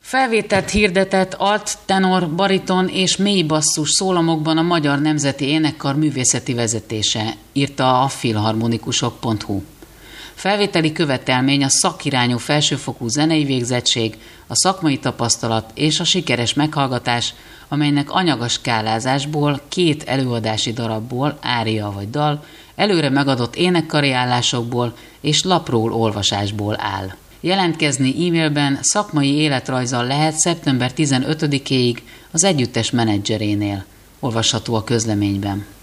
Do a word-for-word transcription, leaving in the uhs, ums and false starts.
Felvételt hirdetett alt, tenor, bariton és mély basszus szólamokban a Magyar Nemzeti Énekkar művészeti vezetése, írta a filharmonikusok pont hu. Felvételi követelmény a szakirányú felsőfokú zenei végzettség, a szakmai tapasztalat és a sikeres meghallgatás, amelynek anyag a skálázásból, két előadási darabból, ária vagy dal, előre megadott énekkari állásokból és lapról olvasásból áll. Jelentkezni e-mailben szakmai életrajzzal lehet szeptember tizenötödikéig az együttes menedzserénél. Olvasható a közleményben.